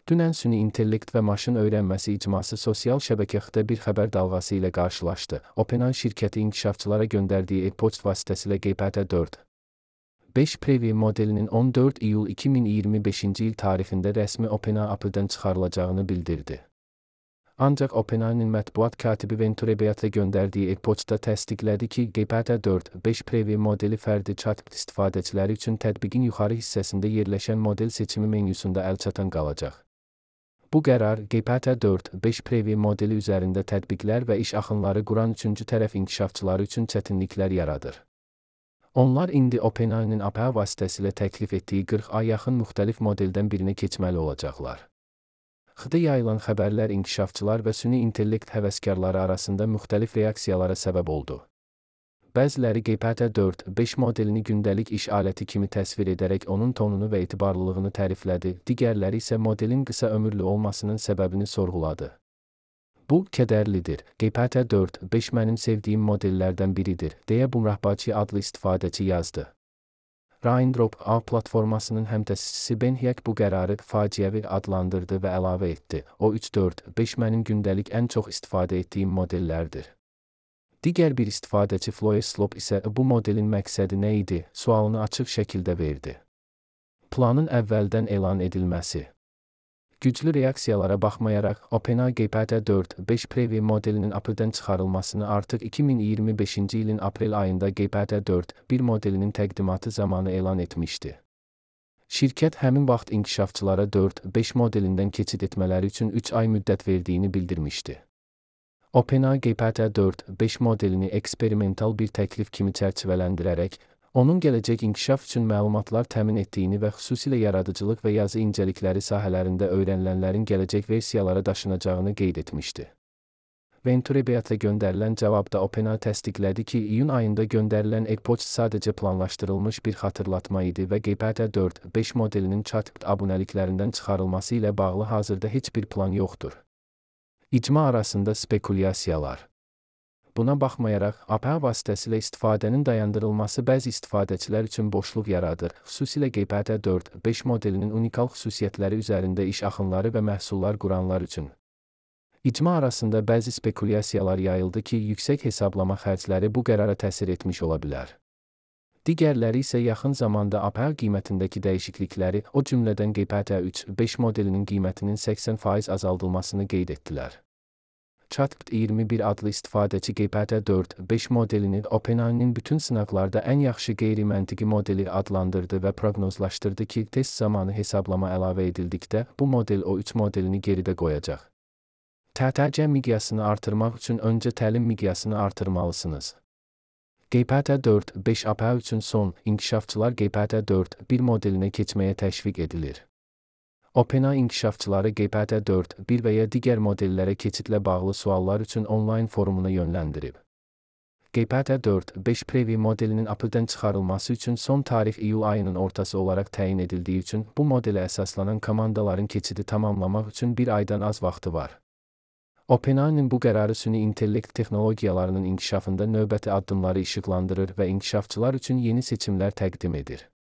Dünən süni intellekt və maşın öyrənməsi icması sosial şəbəkədə bir xəbər dalğası ilə qarşılaşdı. OpenAI şirkəti inkişafçılara göndərdiyi e-poçt vasitəsilə GPT-4.5 Preview modelinin 14 iyul 2025-ci il tarixində rəsmi OpenAI Apple'dan çıxarılacağını bildirdi. Ancaq OpenAI'nin mətbuat katibi Venture Beat'ə göndərdiyi e-poçtda təsdiqlədi ki, GPT-4.5 Preview modeli fərdi chatbot istifadəçiləri üçün tətbiqin yuxarı hissəsində yerləşən model seçimi menüsündə əlçatan qalacaq. Bu qərar, GPT-4.5 Preview modeli üzərində tətbiqlər və iş axınları quran üçüncü tərəf inkişafçıları üçün çətinliklər yaradır. Onlar indi OpenAI'nin API vasitəsilə təklif etdiyi 40-a yaxın müxtəlif modeldən birinə keçməli olacaqlar. Xıda yayılan xəbərlər inkişafçılar və süni intellekt həvəskarları arasında müxtəlif reaksiyalara səbəb oldu. Bəziləri GPT-4.5 modelini gündəlik iş aləti kimi təsvir edərək onun tonunu və etibarlılığını təriflədi, digərləri isə modelin qısa ömürlü olmasının səbəbini sorğuladı. Bu, kədərlidir. GPT-4.5 mənim sevdiyim modellərdən biridir, deyə Bumrahbachi adlı istifadəçi yazdı. Raindrop A platformasının həmtəsisçisi Ben Hiek bu qərarı faciəvi adlandırdı və əlavə etdi. O 3.4.5 mənim gündəlik ən çox istifadə etdiyim modellərdir. Digər bir istifadəçi Floyd Slope isə bu modelin məqsədi nə idi, sualını açıq şəkildə verdi. Planın əvvəldən elan edilməsi. Güclü reaksiyalara baxmayaraq, OpenAI GPT-4.5 Preview modelinin Apple'dan çıxarılmasını artıq 2025-ci ilin aprel ayında GPT-4.1 modelinin təqdimatı zamanı elan etmişdi. Şirkət həmin vaxt inkişafçılara 4.5 modelindən keçid etmələri üçün 3 ay müddət verdiyini bildirmişdi. OpenAI GPT-4.5 modelini eksperimental bir təklif kimi çərçivələndirərək, onun gələcək inkişaf üçün məlumatlar təmin etdiyini və xüsusilə yaradıcılıq və yazı incəlikləri sahələrində öyrənilənlərin gələcək versiyalara daşınacağını qeyd etmişdi. Venture Beat'a göndərilən cavabda OpenAI təsdiqlədi ki, iyun ayında göndərilən e-poçt sadəcə planlaşdırılmış bir xatırlatma idi və GPT-4.5 modelinin chatbot abunəliklərindən çıxarılması ilə bağlı hazırda heç bir plan yoxdur. İcma arasında spekulyasiyalar. Buna baxmayaraq, API vasitəsilə istifadənin dayandırılması bəzi istifadəçilər üçün boşluq yaradır, xüsusilə GPT-4.5 modelinin unikal xüsusiyyətləri üzərində iş axınları və məhsullar quranlar üçün. İcma arasında bəzi spekulyasiyalar yayıldı ki, yüksək hesablama xərcləri bu qərara təsir etmiş ola bilər. Digərləri isə yaxın zamanda API qiymətindəki dəyişiklikləri, o cümlədən GPT-3.5 modelinin qiymətinin 80% azaldılmasını qeyd etdilər. Chatbot21 adlı istifadəçi GPT-4.5 modelini OpenAI'nin bütün sınaqlarda ən yaxşı qeyri-məntiqi modeli adlandırdı və proqnozlaşdırdı ki, test zamanı hesablama əlavə edildikdə, bu model O3 modelini geridə qoyacaq. TTC miqyasını artırmaq üçün öncə təlim miqyasını artırmalısınız. GPT-4.5 API üçün son, inkişafçılar GPT-4.1 modelinə keçməyə təşviq edilir. OpenAI inkişafçıları GPT-4.1 və ya digər modellərə keçidlə bağlı suallar üçün onlayn forumuna yönləndirib. GPT-4.5 Preview modelinin Apple'dan çıxarılması üçün son tarix iyul ayının ortası olaraq təyin edildiyi üçün bu modelə əsaslanan komandaların keçidi tamamlamaq üçün bir aydan az vaxtı var. OpenAI'nin bu qərarı süni intellekt texnologiyalarının inkişafında növbəti addımları işıqlandırır və inkişafçılar üçün yeni seçimlər təqdim edir.